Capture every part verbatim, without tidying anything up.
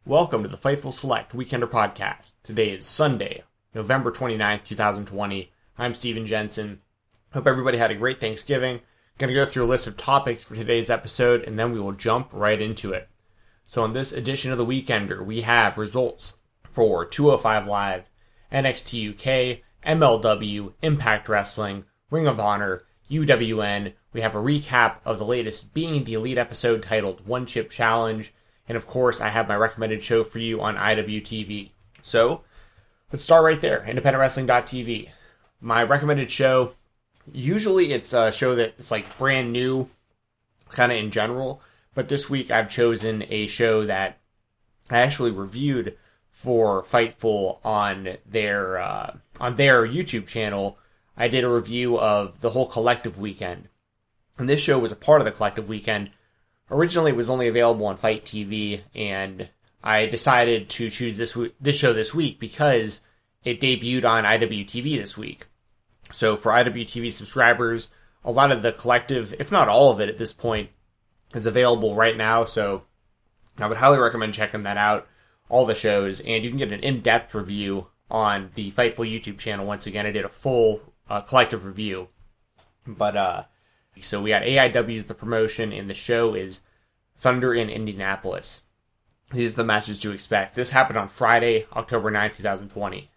Welcome to the Fightful Select Weekender Podcast. Today is Sunday, November twenty-ninth, twenty twenty. I'm Steven Jensen. Hope everybody had a great Thanksgiving. Going to go through a list of topics for today's episode, and then we will jump right into it. So on this edition of the Weekender, we have results for two oh five Live, N X T U K, M L W, Impact Wrestling, Ring of Honor, U W N. We have a recap of the latest Being the Elite episode titled One Chip Challenge. And of course, I have my recommended show for you on I W T V. So, let's start right there, independent wrestling dot t v. My recommended show, usually it's a show that's like brand new, kind of in general. But this week I've chosen a show that I actually reviewed for Fightful on their uh, on their YouTube channel. I did a review of the whole Collective Weekend. And this show was a part of the Collective Weekend. Originally, it was only available on Fight T V, and I decided to choose this w- this show this week because it debuted on I W T V this week. So for I W T V subscribers, a lot of the Collective, if not all of it at this point, is available right now. So I would highly recommend checking that out, all the shows, and you can get an in-depth review on the Fightful YouTube channel. Once again, I did a full uh, Collective review. But, uh... So we got A I W as the promotion, and the show is Thunder in Indianapolis. These are the matches to expect. This happened on Friday, October ninth, twenty twenty.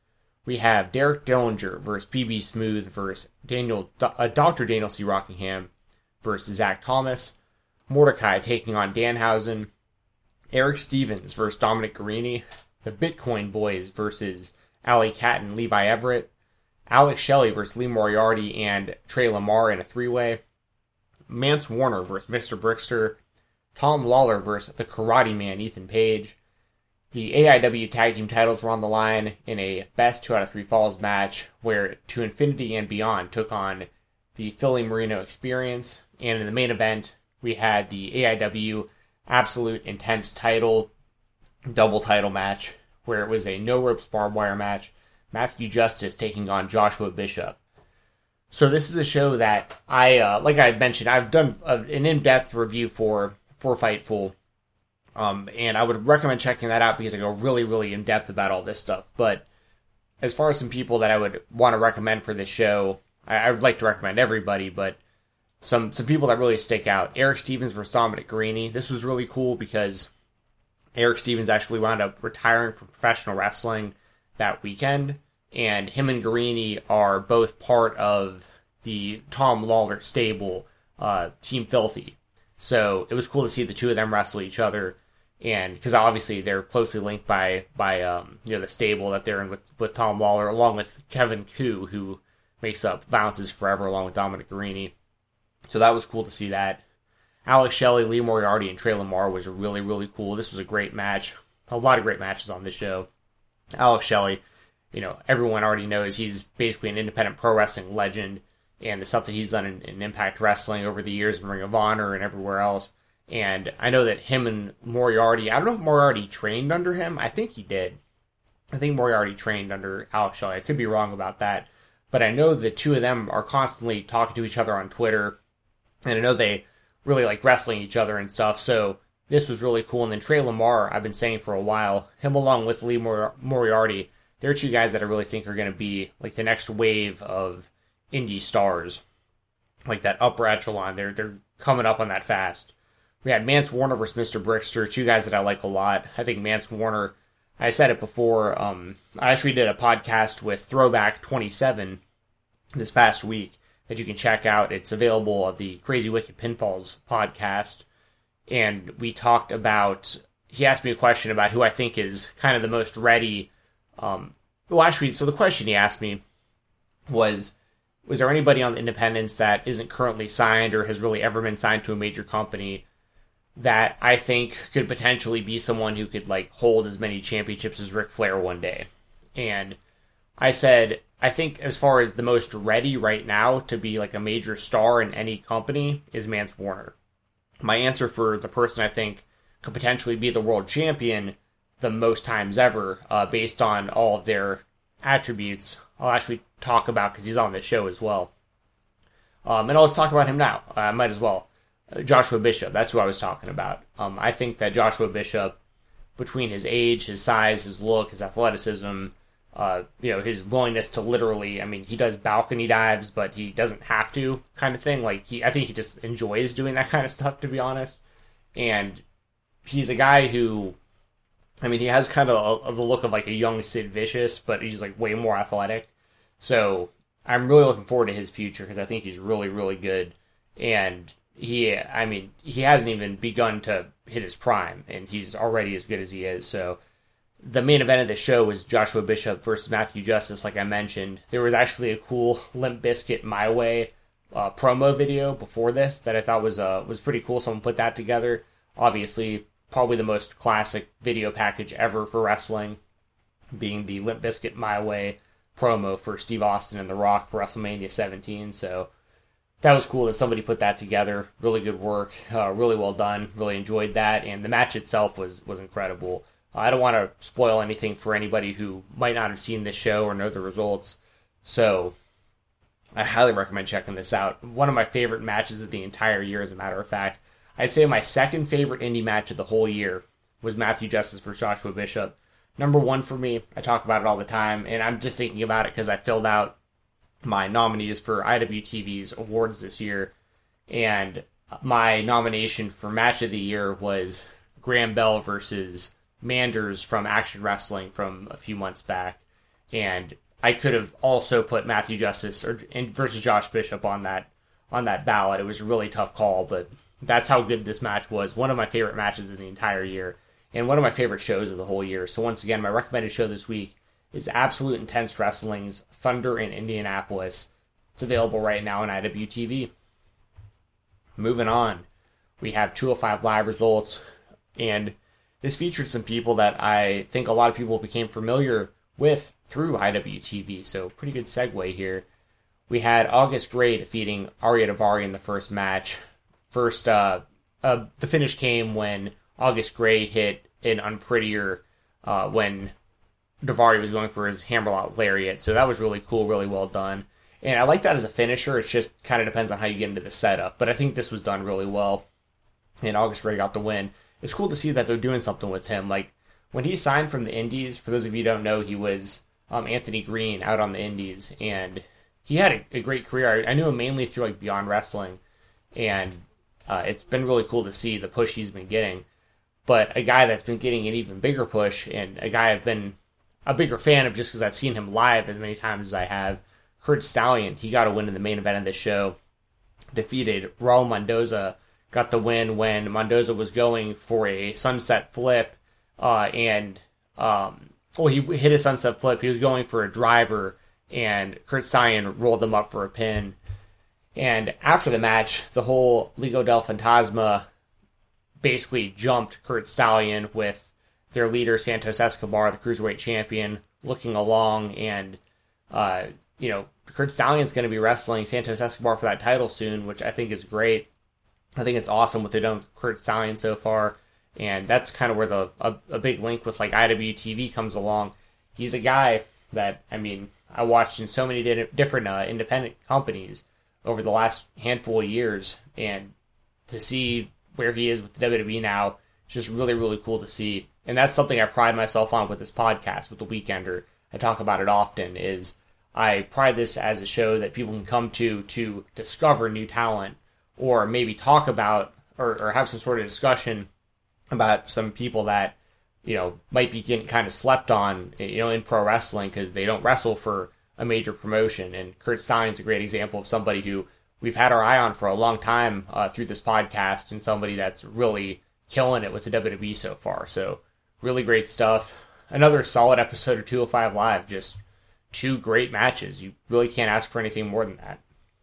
We have Derek Dillinger versus P B Smooth versus Daniel, uh, Doctor Daniel C. Rockingham versus Zach Thomas. Mordecai taking on Danhausen. Eric Stevens versus Dominic Garrini. The Bitcoin Boys versus Alley Cat and Levi Everett. Alex Shelley versus Lee Moriarty and Trey Lamar in a three-way. Mance Warner versus Mister Brickster. Tom Lawler versus the Karate Man Ethan Page. The A I W Tag Team titles were on the line in a best two out of three falls match where To Infinity and Beyond took on the Philly Marino Experience. And in the main event, we had the A I W Absolute Intense title, double title match, where it was a no-ropes barbed wire match. Matthew Justice taking on Joshua Bishop. So this is a show that I, uh, like I mentioned, I've done a, an in-depth review for, for Fightful. Um, and I would recommend checking that out because I go really, really in-depth about all this stuff. But as far as some people that I would want to recommend for this show, I, I would like to recommend everybody, but some, some people that really stick out. Eric Stevens versus Dominic Garrini. This was really cool because Eric Stevens actually wound up retiring from professional wrestling that weekend, and him and Garrini are both part of the Tom Lawler stable, uh, Team Filthy. So it was cool to see the two of them wrestle each other, and because obviously they're closely linked by by um, you know the stable that they're in with, with Tom Lawler, along with Kevin Koo, who makes up Violence Is Forever, along with Dominic Garrini. So that was cool to see that. Alex Shelley, Lee Moriarty, and Trey Lamar was really, really cool. This was a great match. A lot of great matches on this show. Alex Shelley, you know, everyone already knows he's basically an independent pro wrestling legend, and the stuff that he's done in, in Impact Wrestling over the years in Ring of Honor and everywhere else. And I know that him and Moriarty, I don't know if Moriarty trained under him. I think he did. I think Moriarty trained under Alex Shelley. I could be wrong about that. But I know the two of them are constantly talking to each other on Twitter, and I know they really like wrestling each other and stuff, so this was really cool. And then Trey Lamar, I've been saying for a while, him along with Lee Mor- Moriarty, they're two guys that I really think are going to be like the next wave of indie stars. Like that upper echelon. They're, they're coming up on that fast. We had Mance Warner versus Mister Brickster, two guys that I like a lot. I think Mance Warner, I said it before, um, I actually did a podcast with Throwback twenty-seven this past week that you can check out. It's available at the Crazy Wicked Pinfalls podcast. And we talked about, he asked me a question about who I think is kind of the most ready. Um, well, actually, so the question he asked me was, was there anybody on the independents that isn't currently signed or has really ever been signed to a major company that I think could potentially be someone who could, like, hold as many championships as Ric Flair one day? And I said, I think as far as the most ready right now to be, like, a major star in any company is Mance Warner. My answer for the person I think could potentially be the world champion the most times ever, uh, based on all of their attributes, I'll actually talk about because he's on this show as well. Um, and I'll just talk about him now. I might as well. Uh, Joshua Bishop, that's who I was talking about. Um, I think that Joshua Bishop between his age, his size, his look, his athleticism, uh, you know, his willingness to literally, I mean, he does balcony dives, but he doesn't have to, kind of thing. Like, he, I think he just enjoys doing that kind of stuff, to be honest. And he's a guy who, I mean, he has kind of a, the look of like a young Sid Vicious, but he's like way more athletic. So I'm really looking forward to his future because I think he's really, really good. And he, I mean, he hasn't even begun to hit his prime, and he's already as good as he is. So the main event of the show was Joshua Bishop versus Matthew Justice, like I mentioned. There was actually a cool Limp Bizkit My Way uh, promo video before this that I thought was uh, was pretty cool. Someone put that together. Obviously, probably the most classic video package ever for wrestling, being the Limp Bizkit My Way promo for Steve Austin and The Rock for WrestleMania seventeen. So that was cool that somebody put that together. Really good work. Uh, really well done. Really enjoyed that. And the match itself was, was incredible. Uh, I don't want to spoil anything for anybody who might not have seen this show or know the results. So I highly recommend checking this out. One of my favorite matches of the entire year, as a matter of fact. I'd say my second favorite indie match of the whole year was Matthew Justice versus Joshua Bishop. Number one for me, I talk about it all the time, and I'm just thinking about it because I filled out my nominees for I W T V's awards this year, and my nomination for match of the year was Graham Bell versus Manders from Action Wrestling from a few months back, and I could have also put Matthew Justice or versus Josh Bishop on that on that ballot. It was a really tough call, but that's how good this match was. One of my favorite matches of the entire year, and one of my favorite shows of the whole year. So once again, my recommended show this week is Absolute Intense Wrestling's Thunder in Indianapolis. It's available right now on I W T V. Moving on, we have two oh five Live results, and this featured some people that I think a lot of people became familiar with through I W T V, so pretty good segue here. We had August Gray defeating Arya Davari in the first match. First, uh, uh, the finish came when August Gray hit an unprettier uh, when Davari was going for his hammerlock lariat, so that was really cool, really well done. And I like that as a finisher. It just kind of depends on how you get into the setup, but I think this was done really well, and August Gray got the win. It's cool to see that they're doing something with him. Like, when he signed from the Indies, for those of you who don't know, he was um, Anthony Green out on the Indies, and he had a, a great career. I, I knew him mainly through like Beyond Wrestling, and uh, it's been really cool to see the push he's been getting. But a guy that's been getting an even bigger push, and a guy I've been a bigger fan of just because I've seen him live as many times as I have, Curt Stallion. He got a win in the main event of this show, defeated Raul Mendoza, got the win when Mendoza was going for a sunset flip, uh, and, um, well, he hit a sunset flip. He was going for a driver, and Curt Stallion rolled him up for a pin. And after the match, the whole Liga del Fantasma basically jumped Curt Stallion with their leader, Santos Escobar, the Cruiserweight Champion, looking along, and, uh, you know, Curt Stallion's going to be wrestling Santos Escobar for that title soon, which I think is great. I think it's awesome what they've done with Curt Stallion so far, and that's kind of where the a, a big link with, like, I W T V comes along. He's a guy that, I mean, I watched in so many di- different uh, independent companies over the last handful of years, and to see where he is with the W W E now, it's just really, really cool to see. And that's something I pride myself on with this podcast, with The Weekender. I talk about it often, is I pride this as a show that people can come to to discover new talent, or maybe talk about, or, or have some sort of discussion about some people that, you know, might be getting kind of slept on, you know, in pro wrestling because they don't wrestle for a major promotion. And Curt Stallion's a great example of somebody who we've had our eye on for a long time uh, through this podcast, and somebody that's really killing it with the W W E so far. So really great stuff. Another solid episode of two oh five Live. Just two great matches. You really can't ask for anything more than that.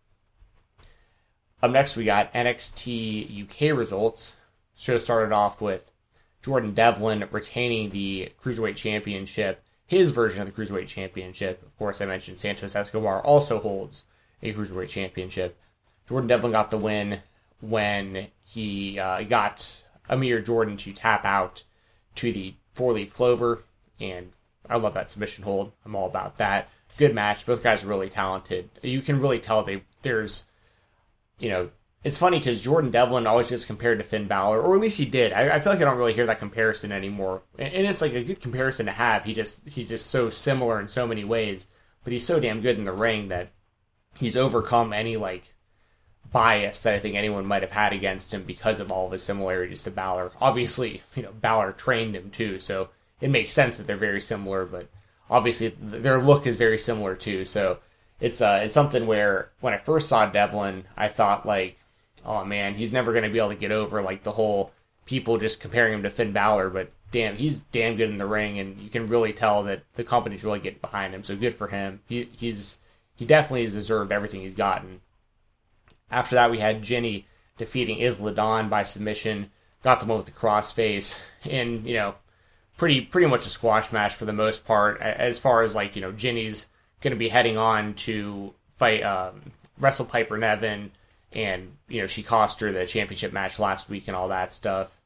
Up next, we got N X T U K results. The show started off with Jordan Devlin retaining the Cruiserweight Championship, his version of the Cruiserweight Championship. Of course, I mentioned Santos Escobar also holds a Cruiserweight Championship. Jordan Devlin got the win when he uh, got Amir Jordan to tap out to the four-leaf clover, and I love that submission hold. I'm all about that. Good match. Both guys are really talented. You can really tell they there's, you know, it's funny because Jordan Devlin always gets compared to Finn Balor, or at least he did. I, I feel like I don't really hear that comparison anymore, and, and it's like a good comparison to have. He just he's just so similar in so many ways, but he's so damn good in the ring that he's overcome any like bias that I think anyone might have had against him because of all of his similarities to Balor. Obviously, you know, Balor trained him too, so it makes sense that they're very similar, but obviously their look is very similar too, so it's uh it's something where when I first saw Devlin, I thought like, oh man, he's never going to be able to get over like the whole people just comparing him to Finn Balor, but damn, he's damn good in the ring, and you can really tell that the company's really getting behind him, so good for him. He he's he definitely has deserved everything he's gotten. After that, we had Jinny defeating Isla Dawn by submission, got the one with the crossface, and, you know, pretty pretty much a squash match for the most part, as far as, like, you know, Jinny's going to be heading on to fight, um, wrestle Piper Niven, and, you know, she cost her the championship match last week and all that stuff.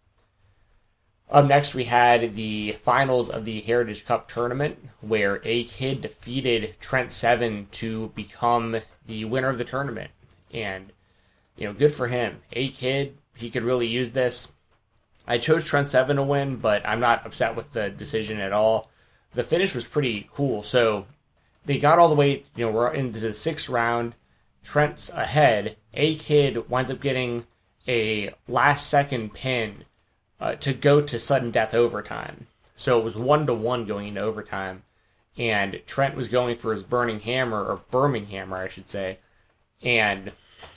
Up next, we had the finals of the Heritage Cup tournament, where A-Kid defeated Trent Seven to become the winner of the tournament. And, you know, good for him. A-Kid, he could really use this. I chose Trent Seven to win, but I'm not upset with the decision at all. The finish was pretty cool. So they got all the way, you know, we're into the sixth round. Trent's ahead. A-Kid winds up getting a last-second pin uh, to go to sudden death overtime. So it was one to one going into overtime. And Trent was going for his burning hammer, or Birmingham hammer, I should say. And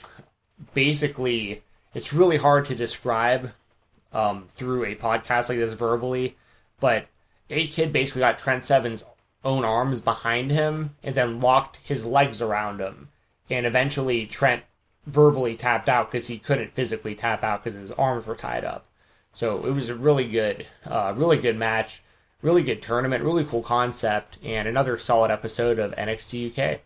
basically, it's really hard to describe um, through a podcast like this verbally, but A-Kid basically got Trent Seven's own arms behind him and then locked his legs around him. And eventually, Trent verbally tapped out because he couldn't physically tap out because his arms were tied up. So it was a really good, uh, really good match, really good tournament, really cool concept, and another solid episode of N X T U K.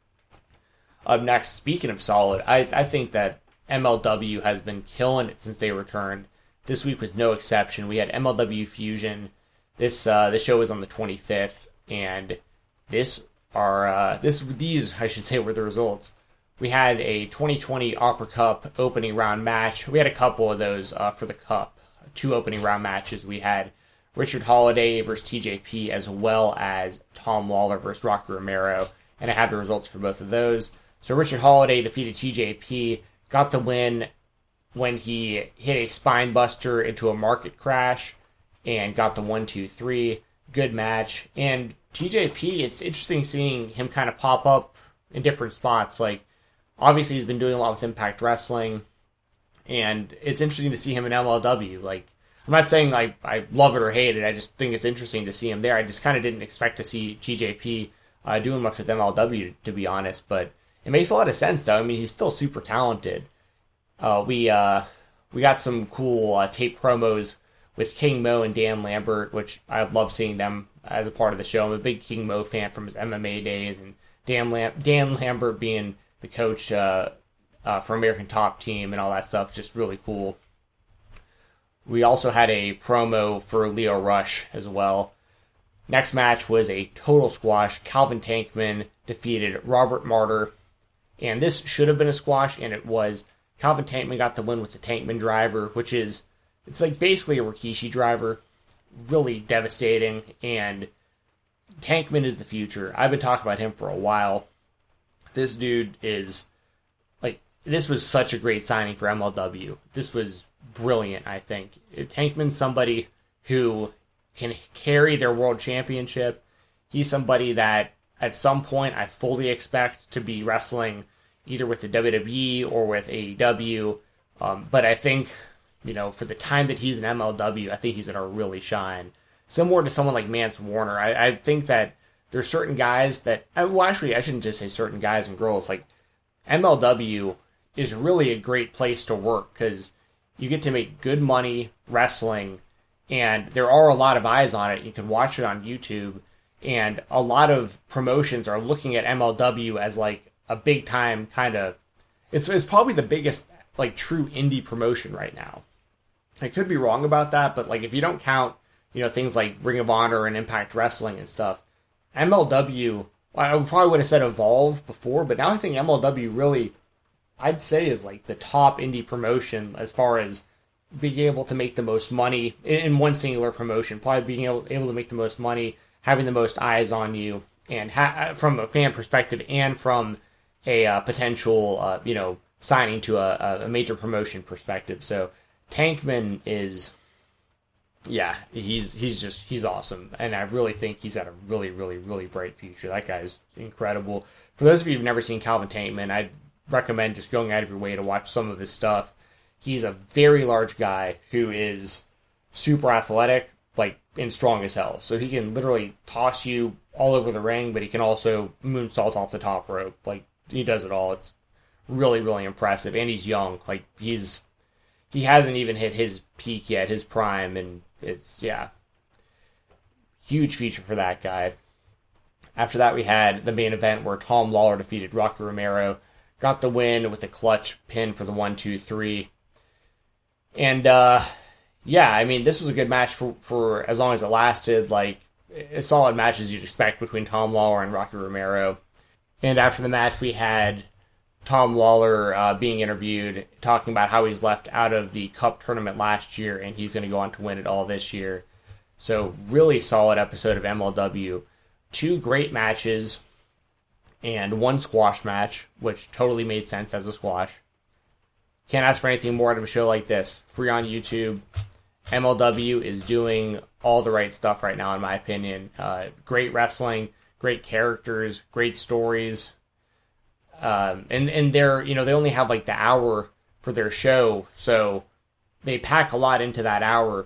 Up next, speaking of solid, I, I think that M L W has been killing it since they returned. This week was no exception. We had M L W Fusion. This uh, the show was on the twenty-fifth, and this are uh, this these I should say were the results. We had a twenty twenty Opera Cup opening round match. We had a couple of those uh, for the Cup. Two opening round matches. We had Richard Holiday versus T J P, as well as Tom Lawler versus Rocky Romero, and I have the results for both of those. So Richard Holiday defeated T J P, got the win when he hit a spine buster into a market crash, and got the one, two, three. Good match. And T J P, it's interesting seeing him kind of pop up in different spots. Like, obviously he's been doing a lot with Impact Wrestling, and it's interesting to see him in M L W. Like, I'm not saying like I love it or hate it, I just think it's interesting to see him there. I just kind of didn't expect to see T J P uh, doing much with M L W, to be honest, but it makes a lot of sense, though. I mean, he's still super talented. Uh, we uh, we got some cool uh, tape promos with King Mo and Dan Lambert, which I love seeing them as a part of the show. I'm a big King Mo fan from his M M A days, and Dan, Lam- Dan Lambert being the coach uh, uh, for American Top Team and all that stuff, just really cool. We also had a promo for Leo Rush as well. Next match was a total squash. Calvin Tankman defeated Robert Martyr. And this should have been a squash, and it was. Calvin Tankman got the win with the Tankman driver, which is, it's like basically a Rikishi driver. Really devastating, and Tankman is the future. I've been talking about him for a while. This dude is, like, this was such a great signing for M L W. This was brilliant, I think. Tankman's somebody who can carry their world championship. He's somebody that, at some point, I fully expect to be wrestling either with the W W E or with A E W. Um, but I think, you know, for the time that he's in M L W, I think he's going to really shine. Similar to someone like Mance Warner, I, I think that there's certain guys that, well, actually, I shouldn't just say certain guys and girls. Like, M L W is really a great place to work because you get to make good money wrestling, and there are a lot of eyes on it. You can watch it on YouTube, and a lot of promotions are looking at M L W as like a big time kind of, it's, it's probably the biggest like true indie promotion right now. I could be wrong about that, but like if you don't count, you know, things like Ring of Honor and Impact Wrestling and stuff, M L W, I probably would have said Evolve before, but now I think M L W really I'd say is like the top indie promotion as far as being able to make the most money in one singular promotion, probably being able, able to make the most money, having the most eyes on you, and ha- from a fan perspective and from a uh, potential, uh, you know, signing to a, a major promotion perspective. So Tankman is, yeah, he's he's just, he's awesome. And I really think he's got a really, really, really bright future. That guy's incredible. For those of you who've never seen Calvin Tankman, I'd recommend just going out of your way to watch some of his stuff. He's a very large guy who is super athletic, like, and strong as hell. So he can literally toss you all over the ring, but he can also moonsault off the top rope. Like, he does it all. It's really, really impressive. And he's young. Like, he's, he hasn't even hit his peak yet, his prime, and it's, yeah. Huge feature for that guy. After that, we had the main event where Tom Lawler defeated Rocky Romero, got the win with a clutch pin for the one, two, three. And, uh, yeah, I mean, this was a good match for, for as long as it lasted. Like, a solid match as you'd expect between Tom Lawler and Rocky Romero. And after the match, we had Tom Lawler uh, being interviewed, talking about how he's left out of the Cup tournament last year, and he's going to go on to win it all this year. So, really solid episode of M L W. Two great matches, and one squash match, which totally made sense as a squash. Can't ask for anything more out of a show like this. Free on YouTube. M L W is doing all the right stuff right now, in my opinion. Uh, great wrestling, great characters, great stories. Um, and, and they're, you know, they only have like the hour for their show, so they pack a lot into that hour,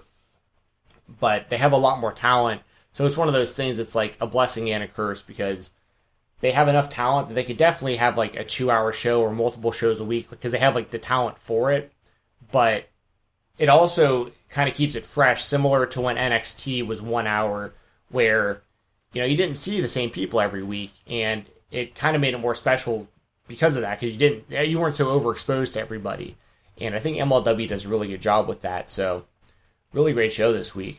but they have a lot more talent. So it's one of those things that's like a blessing and a curse, because they have enough talent that they could definitely have like a two-hour show or multiple shows a week, because they have like the talent for it. But it also kind of keeps it fresh, similar to when N X T was one hour, where, you know, you didn't see the same people every week, and it kind of made it more special because of that, because you didn't, you weren't so overexposed to everybody. And I think M L W does a really good job with that. So, really great show this week.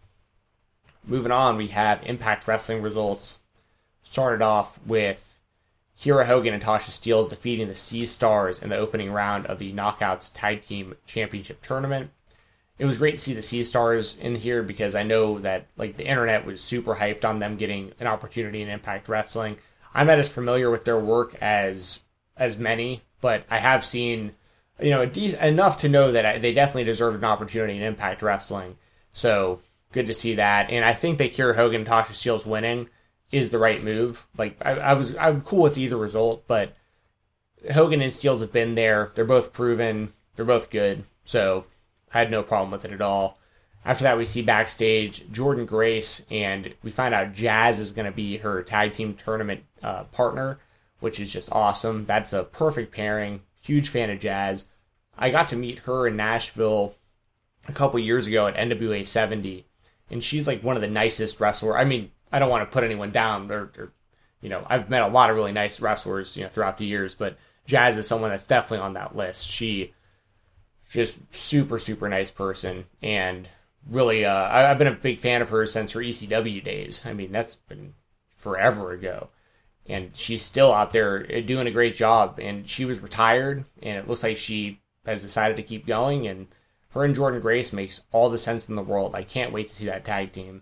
Moving on, we have Impact Wrestling results. Started off with Kiera Hogan and Tasha Steelz defeating the Sea Stars in the opening round of the Knockouts Tag Team Championship Tournament. It was great to see the Sea Stars in here, because I know that like the internet was super hyped on them getting an opportunity in Impact Wrestling. I'm not as familiar with their work as as many, but I have seen, you know, de- enough to know that I, they definitely deserved an opportunity in Impact Wrestling. So good to see that, and I think that Kiera Hogan and Tasha Steelz winning is the right move. Like, I, I was, I'm cool with either result, but Hogan and Steelz have been there. They're both proven. They're both good. So I had no problem with it at all. After that, we see backstage Jordynne Grace, and we find out Jazz is going to be her tag team tournament uh, partner, which is just awesome. That's a perfect pairing. Huge fan of Jazz. I got to meet her in Nashville a couple years ago at N W A seventy, and she's like one of the nicest wrestlers. I mean, I don't want to put anyone down. Or, or, you know, I've met a lot of really nice wrestlers, you know, throughout the years, but Jazz is someone that's definitely on that list. She just super, super nice person, and really, uh, I, I've been a big fan of hers since her E C W days. I mean, that's been forever ago, and she's still out there doing a great job. And she was retired, and it looks like she has decided to keep going. And her and Jordynne Grace makes all the sense in the world. I can't wait to see that tag team.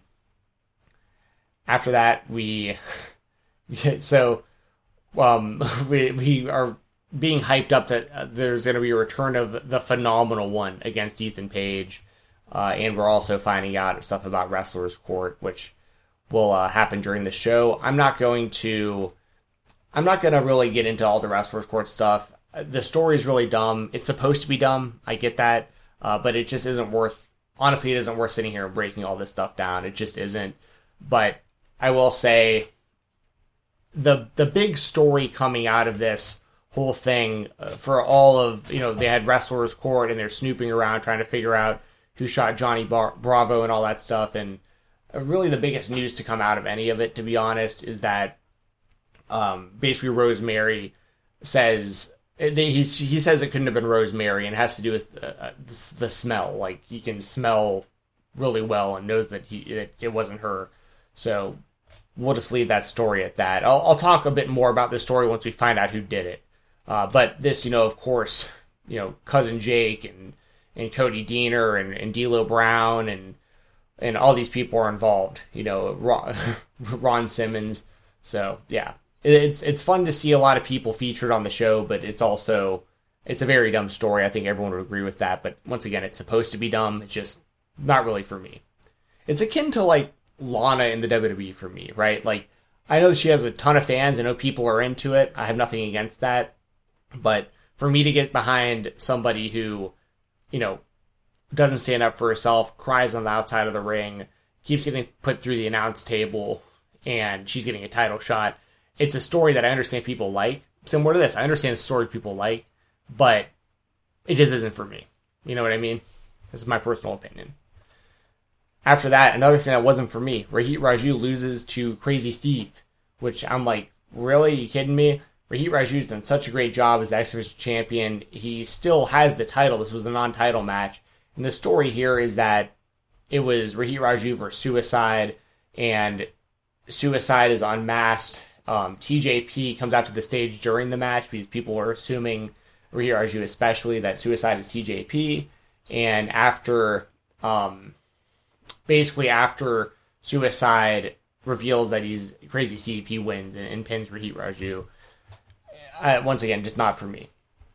After that, we so um, we we are being hyped up that uh, there's going to be a return of the Phenomenal One against Ethan Page, uh, and we're also finding out stuff about Wrestlers Court, which will uh, happen during the show. I'm not going to I'm not going to really get into all the Wrestlers Court stuff. The story is really dumb. It's supposed to be dumb. I get that, uh, but it just isn't worth. Honestly, it isn't worth sitting here and breaking all this stuff down. It just isn't. But I will say, the the big story coming out of this whole thing, uh, for all of, you know, they had Wrestlers Court and they're snooping around trying to figure out who shot Johnny Bar- Bravo and all that stuff. And really the biggest news to come out of any of it, to be honest, is that um, basically Rosemary says, they, he, he says it couldn't have been Rosemary, and it has to do with uh, the, the smell. Like, he can smell really well and knows that he that it wasn't her. So we'll just leave that story at that. I'll, I'll talk a bit more about this story once we find out who did it. Uh, but this, you know, of course, you know, Cousin Jake and, and Cody Deaner and, and D'Lo Brown and and all these people are involved. You know, Ron, Ron Simmons. So yeah, it's it's fun to see a lot of people featured on the show, but it's also it's a very dumb story. I think everyone would agree with that. But once again, it's supposed to be dumb. It's just not really for me. It's akin to like Lana in the W W E for me, right? Like I know she has a ton of fans. I know people are into it. I have nothing against that. But for me to get behind somebody who, you know, doesn't stand up for herself, cries on the outside of the ring, keeps getting put through the announce table, and she's getting a title shot, it's a story that I understand people like. Similar to this, I understand the story people like, but it just isn't for me. You know what I mean? This is my personal opinion. After that, another thing that wasn't for me, Rohit Raju loses to Crazy Steve, which I'm like, really? Are you kidding me? Rohit Raju's done such a great job as the X Division champion. He still has the title. This was a non-title match. And the story here is that it was Rohit Raju versus Suicide, and Suicide is unmasked. Um, T J P comes out to the stage during the match because people were assuming, Rohit Raju especially, that Suicide is T J P. And after, um, basically after Suicide reveals that he's Crazy Steve, he wins and, and pins Rohit Raju. Uh, once again, just not for me.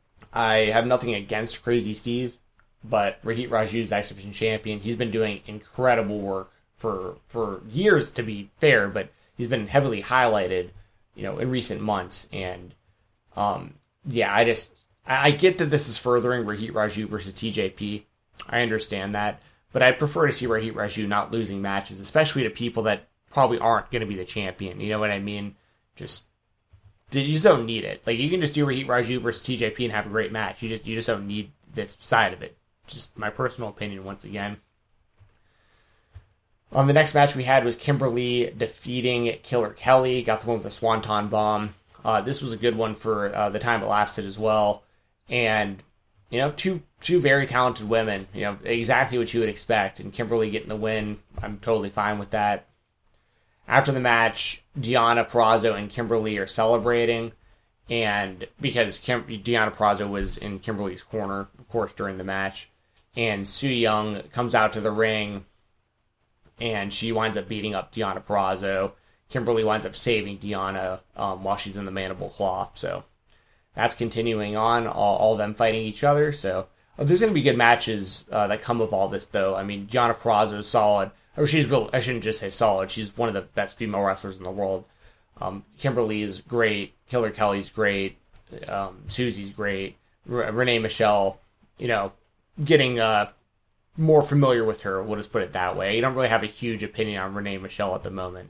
I have nothing against Crazy Steve, but Rohit Raju is the X Division champion. He's been doing incredible work for for years, to be fair, but he's been heavily highlighted, you know, in recent months. And um, yeah, I just I, I get that this is furthering Rohit Raju versus T J P. I understand that, but I'd prefer to see Rohit Raju not losing matches, especially to people that probably aren't going to be the champion. You know what I mean? Just you just don't need it. Like, you can just do Rohit Raju versus T J P and have a great match. You just you just don't need this side of it. Just my personal opinion once again. Um, the next match we had was Kimberly defeating Killer Kelly. Got the one with the Swanton Bomb. Uh, this was a good one for uh, the time it lasted as well. And, you know, two two very talented women. You know, exactly what you would expect. And Kimberly getting the win, I'm totally fine with that. After the match, Deonna Purrazzo and Kimberly are celebrating, and because Kim- Deonna Purrazzo was in Kimberly's corner, of course, during the match, and Su Yung comes out to the ring, and she winds up beating up Deonna Purrazzo. Kimberly winds up saving Deonna um, while she's in the mandible claw, so that's continuing on, all, all of them fighting each other, so uh, there's going to be good matches uh, that come of all this, though. I mean, Deonna Purrazzo is solid. Or she's real. I shouldn't just say solid. She's one of the best female wrestlers in the world. Um, Kimberly is great. Killer Kelly's great. Um, Susie's great. R- Renee Michelle, you know, getting uh, more familiar with her. We'll just put it that way. You don't really have a huge opinion on Renee Michelle at the moment.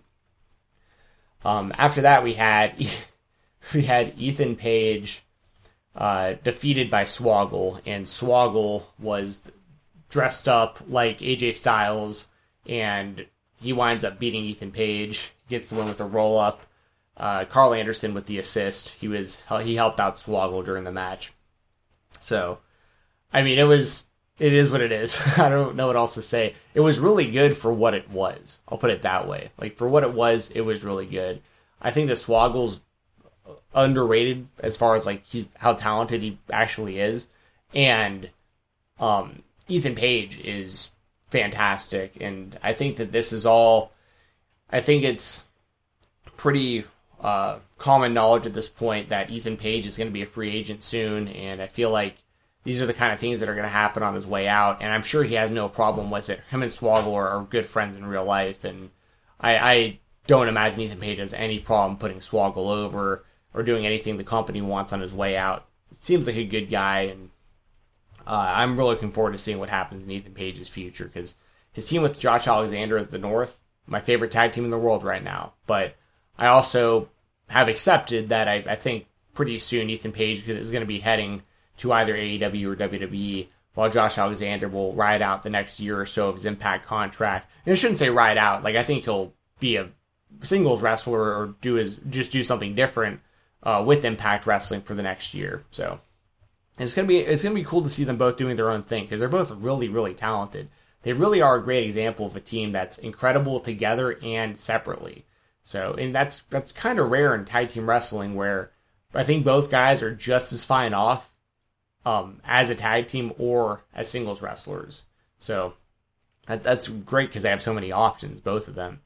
Um, after that, we had we had Ethan Page uh, defeated by Swoggle, and Swoggle was dressed up like A J Styles. And he winds up beating Ethan Page, gets the win with a roll-up. Uh, Carl Anderson with the assist. He was he helped out Swoggle during the match. So, I mean, it was it is what it is. I don't know what else to say. It was really good for what it was. I'll put it that way. Like, for what it was, it was really good. I think that Swoggle's underrated as far as like he, how talented he actually is, and um, Ethan Page is fantastic, and I think that this is all, I think it's pretty uh, common knowledge at this point that Ethan Page is going to be a free agent soon, and I feel like these are the kind of things that are going to happen on his way out, and I'm sure he has no problem with it. Him and Swoggle are, are good friends in real life, and I, I don't imagine Ethan Page has any problem putting Swoggle over or doing anything the company wants on his way out. Seems like a good guy, and Uh, I'm really looking forward to seeing what happens in Ethan Page's future, because his team with Josh Alexander as the North, my favorite tag team in the world right now. But I also have accepted that I, I think pretty soon Ethan Page is going to be heading to either A E W or W W E, while Josh Alexander will ride out the next year or so of his Impact contract. And I shouldn't say ride out. Like, I think he'll be a singles wrestler or do his just do something different uh, with Impact Wrestling for the next year. So. And it's gonna be it's gonna be cool to see them both doing their own thing, because they're both really, really talented. They really are a great example of a team that's incredible together and separately. So, and that's that's kind of rare in tag team wrestling, where I think both guys are just as fine off um, as a tag team or as singles wrestlers. So that, that's great because they have so many options, both of them.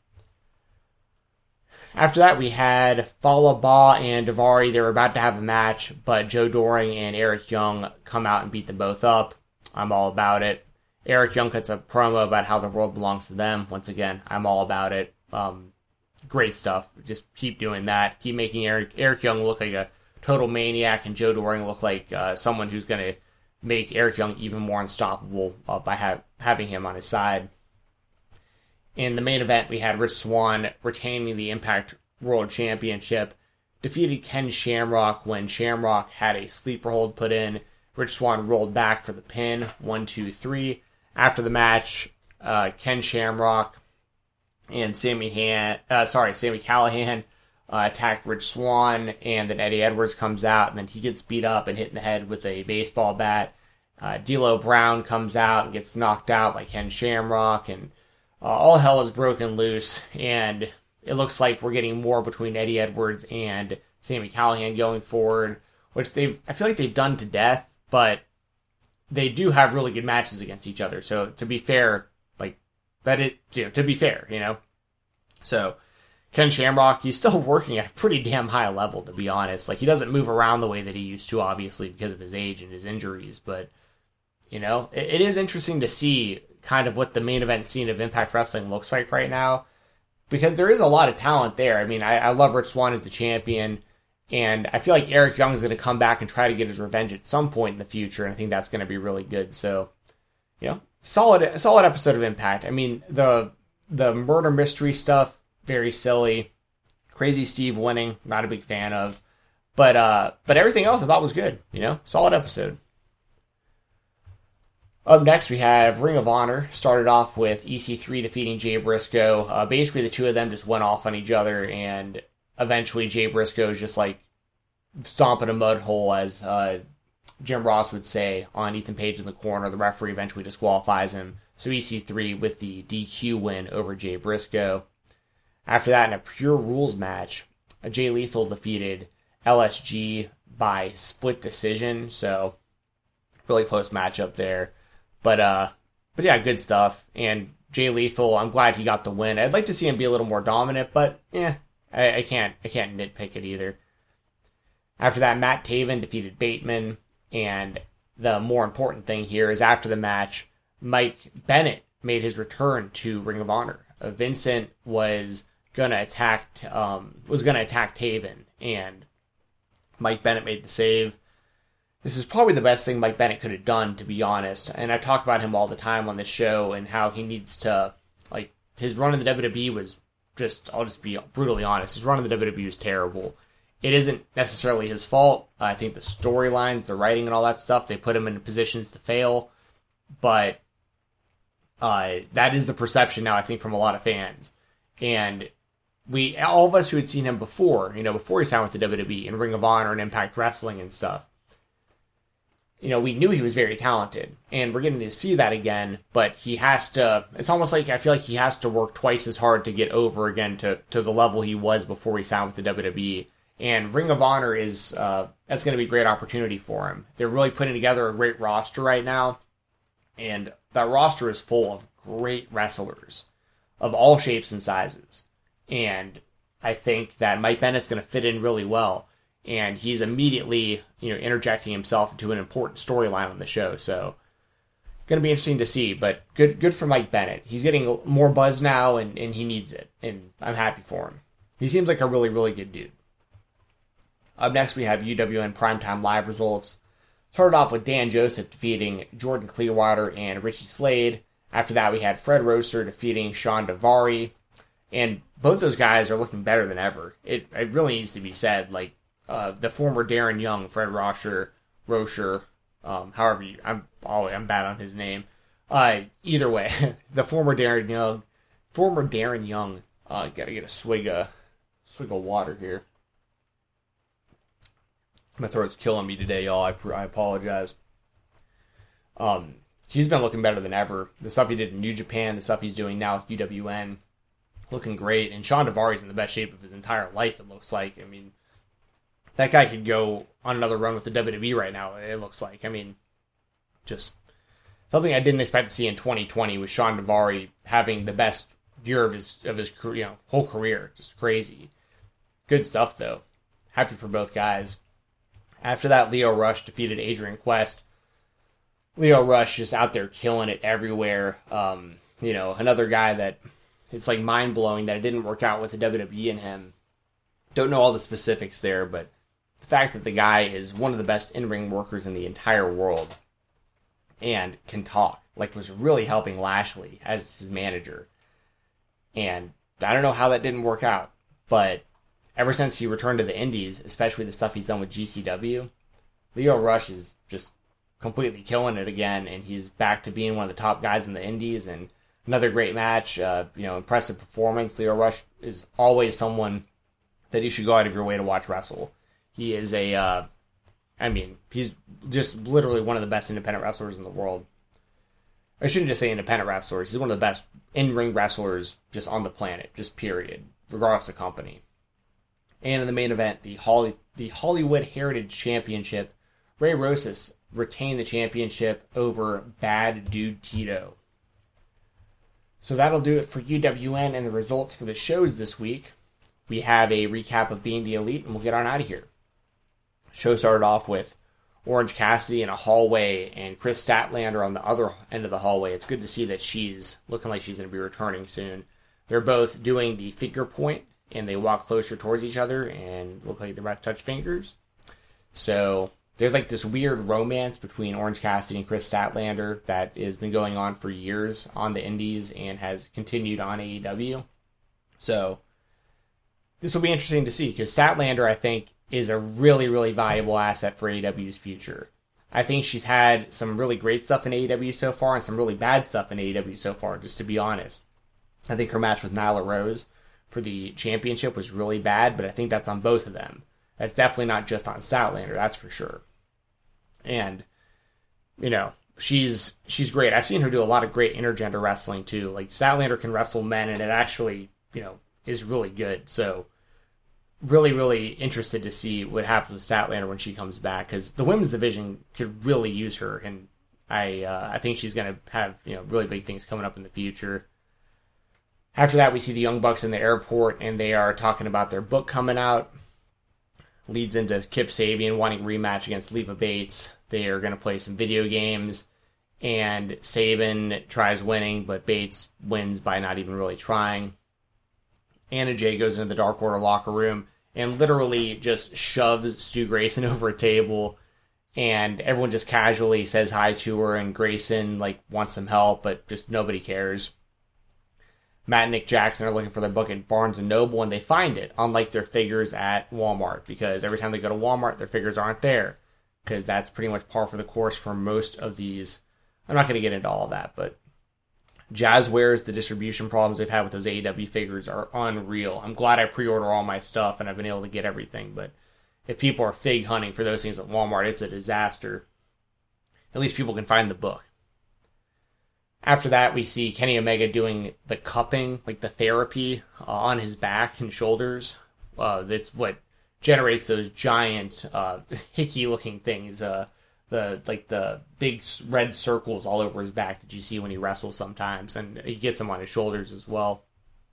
After that, we had Fallah Bahh and Daivari. They were about to have a match, but Joe Doring and Eric Young come out and beat them both up. I'm all about it. Eric Young cuts a promo about how the world belongs to them. Once again, I'm all about it. Um, great stuff. Just keep doing that. Keep making Eric, Eric Young look like a total maniac and Joe Doring look like uh, someone who's going to make Eric Young even more unstoppable uh, by ha- having him on his side. In the main event, we had Rich Swann retaining the Impact World Championship, defeated Ken Shamrock when Shamrock had a sleeper hold put in. Rich Swann rolled back for the pin, one, two, three. After the match, uh, Ken Shamrock and Sammy Han, uh, sorry, Sammy Callahan uh, attacked Rich Swann, and then Eddie Edwards comes out, and then he gets beat up and hit in the head with a baseball bat. Uh, D'Lo Brown comes out and gets knocked out by Ken Shamrock, and uh, all hell is broken loose, and it looks like we're getting more between Eddie Edwards and Sammy Callahan going forward, which they've, I feel like they've done to death, but they do have really good matches against each other. So to be fair, like, but it, you know, to be fair, you know, so Ken Shamrock, he's still working at a pretty damn high level, to be honest. Like, he doesn't move around the way that he used to, obviously, because of his age and his injuries, but, you know, it, it is interesting to see kind of what the main event scene of Impact Wrestling looks like right now, because there is a lot of talent there. I mean, I, I love Rich Swann as the champion, and I feel like Eric Young is going to come back and try to get his revenge at some point in the future, and I think that's going to be really good. So, you know, solid, solid episode of Impact. I mean, the the murder mystery stuff, very silly. Crazy Steve winning, not a big fan of, but uh, but everything else I thought was good. You know, solid episode. Up next, we have Ring of Honor. Started off with E C three defeating Jay Briscoe. Uh, basically, the two of them just went off on each other, and eventually Jay Briscoe is just like stomping a mud hole, as uh, Jim Ross would say, on Ethan Page in the corner. The referee eventually disqualifies him. So E C three with the D Q win over Jay Briscoe. After that, in a Pure Rules match, Jay Lethal defeated L S G by split decision. So really close matchup there. But, uh, but yeah, good stuff. And Jay Lethal, I'm glad he got the win. I'd like to see him be a little more dominant, but yeah, I, I can't, I can't nitpick it either. After that, Matt Taven defeated Bateman, and the more important thing here is after the match, Mike Bennett made his return to Ring of Honor. Uh, Vincent was gonna attack, um, was gonna attack Taven, and Mike Bennett made the save. This is probably the best thing Mike Bennett could have done, to be honest. And I talk about him all the time on this show and how he needs to, like, his run in the W W E was just, I'll just be brutally honest, his run in the W W E was terrible. It isn't necessarily his fault. I think the storylines, the writing and all that stuff, they put him in positions to fail. But uh, that is the perception now, I think, from a lot of fans. And we, all of us who had seen him before, you know, before he signed with the W W E and Ring of Honor and Impact Wrestling and stuff, you know, we knew he was very talented, and we're getting to see that again, but he has to, it's almost like, I feel like he has to work twice as hard to get over again to, to the level he was before he signed with the W W E, and Ring of Honor is, uh, that's going to be a great opportunity for him. They're really putting together a great roster right now, and that roster is full of great wrestlers of all shapes and sizes, and I think that Mike Bennett's going to fit in really well. And he's immediately, you know, interjecting himself into an important storyline on the show. So, going to be interesting to see. But good good for Mike Bennett. He's getting more buzz now, and, and he needs it. And I'm happy for him. He seems like a really, really good dude. Up next, we have U W N Primetime Live results. Started off with Dan Joseph defeating Jordan Clearwater and Richie Slade. After that, we had Fred Rosser defeating Sean Daivari. And both those guys are looking better than ever. It, it really needs to be said. Like, Uh, the former Darren Young, Fred Rosher, Rosher, um, however you, I'm oh, I'm bad on his name. Uh, either way, the former Darren Young, former Darren Young, uh, gotta get a swig of, swig of water here. My throat's killing me today, y'all. I, I apologize. Um, he's been looking better than ever. The stuff he did in New Japan, the stuff he's doing now with U W N, looking great. And Sean Daivari's in the best shape of his entire life, it looks like. I mean, that guy could go on another run with the W W E right now, it looks like. I mean, just something I didn't expect to see in twenty twenty with Sean Daivari having the best year of his of his you know whole career. Just crazy. Good stuff, though. Happy for both guys. After that, Lio Rush defeated Adrian Quest. Lio Rush just out there killing it everywhere. Um, you know, another guy that it's like mind-blowing that it didn't work out with the W W E and him. Don't know all the specifics there, but the fact that the guy is one of the best in-ring workers in the entire world and can talk, like was really helping Lashley as his manager. And I don't know how that didn't work out, but ever since he returned to the Indies, especially the stuff he's done with G C W, Lio Rush is just completely killing it again, and he's back to being one of the top guys in the Indies, and another great match, uh, you know, impressive performance. Lio Rush is always someone that you should go out of your way to watch wrestle. He is a, uh, I mean, he's just literally one of the best independent wrestlers in the world. I shouldn't just say independent wrestlers. He's one of the best in-ring wrestlers just on the planet, just period, regardless of company. And in the main event, the Holly, the Hollywood Heritage Championship, Ray Rosas retained the championship over Bad Dude Tito. So that'll do it for U W N and the results for the shows this week. We have a recap of Being the Elite, and we'll get on out of here. Show started off with Orange Cassidy in a hallway and Chris Statlander on the other end of the hallway. It's good to see that she's looking like she's going to be returning soon. They're both doing the finger point, and they walk closer towards each other and look like they're about to touch fingers. So there's like this weird romance between Orange Cassidy and Chris Statlander that has been going on for years on the Indies and has continued on A E W. So this will be interesting to see, because Statlander, I think, is a really, really valuable asset for A E W's future. I think she's had some really great stuff in A E W so far and some really bad stuff in A E W so far, just to be honest. I think her match with Nyla Rose for the championship was really bad, but I think that's on both of them. That's definitely not just on Statlander, that's for sure. And, you know, she's she's great. I've seen her do a lot of great intergender wrestling, too. Like, Statlander can wrestle men, and it actually, you know, is really good. So, really, really interested to see what happens with Statlander when she comes back, because the women's division could really use her, and I uh, I think she's going to have, you know, really big things coming up in the future. After that, we see the Young Bucks in the airport, and they are talking about their book coming out. Leads into Kip Sabian wanting a rematch against Leva Bates. They are going to play some video games, and Sabin tries winning, but Bates wins by not even really trying. Anna Jay goes into the Dark Order locker room and literally just shoves Stu Grayson over a table, and everyone just casually says hi to her, and Grayson like wants some help, but just nobody cares. Matt and Nick Jackson are looking for their book at Barnes and Noble, and they find it, unlike their figures at Walmart, because every time they go to Walmart, their figures aren't there, because that's pretty much par for the course for most of these. I'm not going to get into all of that, but Jazzwares, the distribution problems they've had with those A E W figures are unreal. I'm glad I pre-order all my stuff, and I've been able to get everything, but if people are fig hunting for those things at Walmart, it's a disaster. At least people can find the book. After that, we see Kenny Omega doing the cupping, like the therapy, uh, on his back and shoulders. Uh, that's what generates those giant, uh, hickey-looking things. Uh, the like the big red circles all over his back that you see when he wrestles sometimes, and he gets them on his shoulders as well.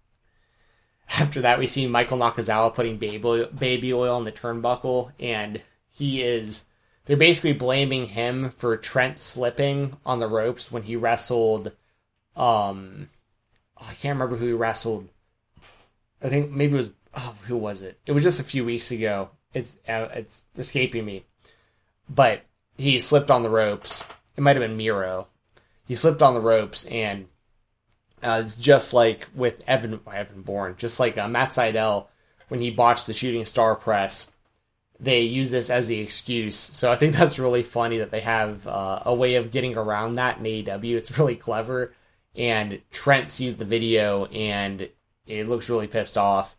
After that, we see Michael Nakazawa putting baby baby oil on the turnbuckle, and he is. They're basically blaming him for Trent slipping on the ropes when he wrestled, um, I can't remember who he wrestled. I think maybe it was, oh, who was it? It was just a few weeks ago. It's, uh, it's escaping me. But he slipped on the ropes. It might have been Miro. He slipped on the ropes, and uh, it's just like with Evan, Evan Bourne, just like uh, Matt Sydal, when he botched the shooting star press. They use this as the excuse. So I think that's really funny that they have uh, a way of getting around that in A E W. It's really clever. And Trent sees the video, and it looks really pissed off.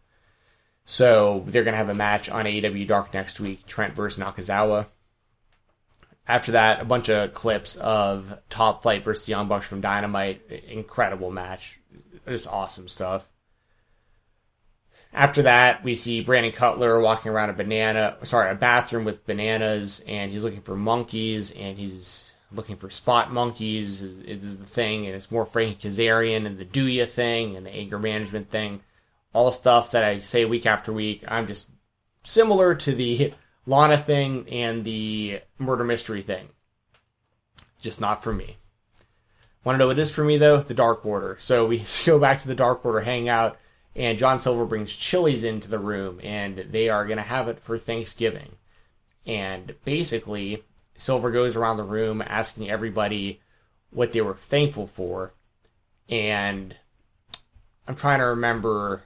So they're going to have a match on A E W Dark next week, Trent versus Nakazawa. After that, a bunch of clips of Top Flight versus Young Bucks from Dynamite. Incredible match. Just awesome stuff. After that, we see Brandon Cutler walking around a banana, sorry, a bathroom with bananas, and he's looking for monkeys, and he's looking for spot monkeys. This is the thing, and it's more Frankie Kazarian and the Douya thing and the anger management thing. All stuff that I say week after week. I'm just similar to the Lana thing and the murder mystery thing. Just not for me. Want to know what it is for me, though? The Dark Order. So we go back to the Dark Order hangout, and John Silver brings Chili's into the room, and they are going to have it for Thanksgiving. And basically, Silver goes around the room asking everybody what they were thankful for. And I'm trying to remember...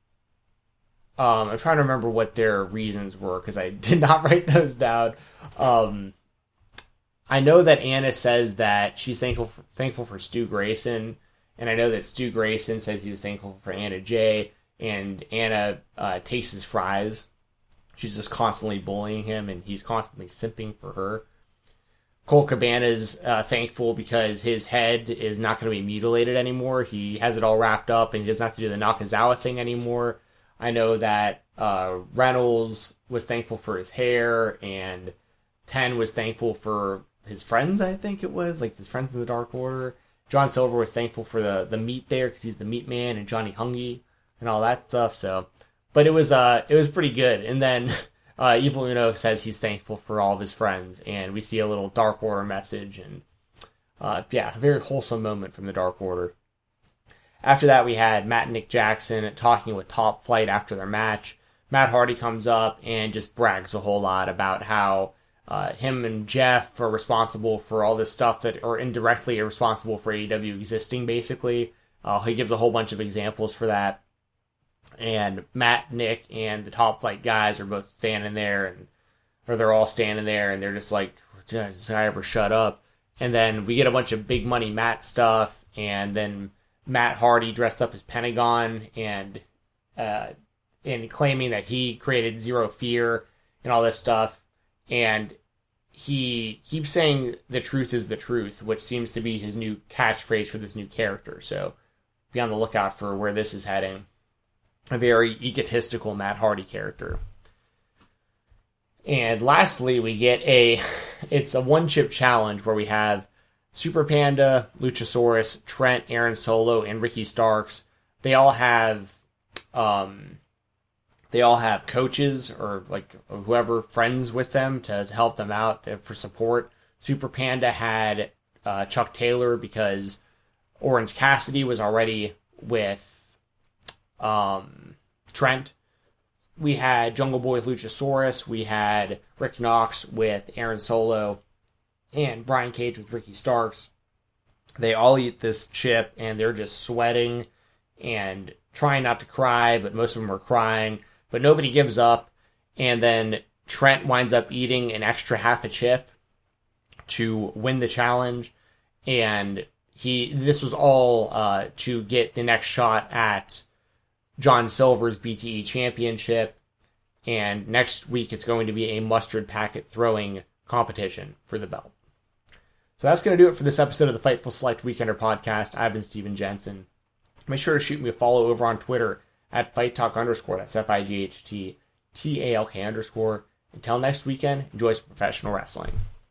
Um, I'm trying to remember what their reasons were, because I did not write those down. Um... I know that Anna says that she's thankful for, thankful for Stu Grayson, and I know that Stu Grayson says he was thankful for Anna Jay, and Anna uh, tastes his fries. She's just constantly bullying him, and he's constantly simping for her. Colt Cabana's uh, thankful because his head is not going to be mutilated anymore. He has it all wrapped up, and he doesn't have to do the Nakazawa thing anymore. I know that uh, Reynolds was thankful for his hair, and Ten was thankful for his friends, I think it was, like his friends in the Dark Order. John Silver was thankful for the, the meat there, because he's the meat man, and Johnny Hungy, and all that stuff, so. But it was, uh, it was pretty good. And then, uh, Evil Uno says he's thankful for all of his friends, and we see a little Dark Order message, and, uh, yeah, a very wholesome moment from the Dark Order. After that, we had Matt and Nick Jackson talking with Top Flight after their match. Matt Hardy comes up and just brags a whole lot about how Uh, him and Jeff are responsible for all this stuff that, or indirectly are responsible for A E W existing, basically. Uh, he gives a whole bunch of examples for that. And Matt, Nick, and the Top Flight guys are both standing there, and or they're all standing there, and they're just like, does this guy ever shut up? And then we get a bunch of big money Matt stuff, and then Matt Hardy dressed up as Pentagon, and, uh, and claiming that he created Zero Fear, and all this stuff. And he keeps saying the truth is the truth, which seems to be his new catchphrase for this new character. So be on the lookout for where this is heading. A very egotistical Matt Hardy character. And lastly, we get a, it's a one-chip challenge where we have Super Panda, Luchasaurus, Trent, Aaron Solo, and Ricky Starks. They all have, um... They all have coaches or like whoever friends with them to, to help them out for support. Super Panda had uh, Chuck Taylor because Orange Cassidy was already with um, Trent. We had Jungle Boy with Luchasaurus. We had Rick Knox with Aaron Solo and Brian Cage with Ricky Starks. They all eat this chip and they're just sweating and trying not to cry, but most of them are crying. But nobody gives up, and then Trent winds up eating an extra half a chip to win the challenge, and he this was all uh, to get the next shot at John Silver's B T E championship, and next week it's going to be a mustard packet throwing competition for the belt. So that's going to do it for this episode of the Fightful Select Weekender podcast. I've been Steven Jensen. Make sure to shoot me a follow over on Twitter at Fight Talk underscore. That's F I G H T T A L K underscore. Until next weekend, enjoy some professional wrestling.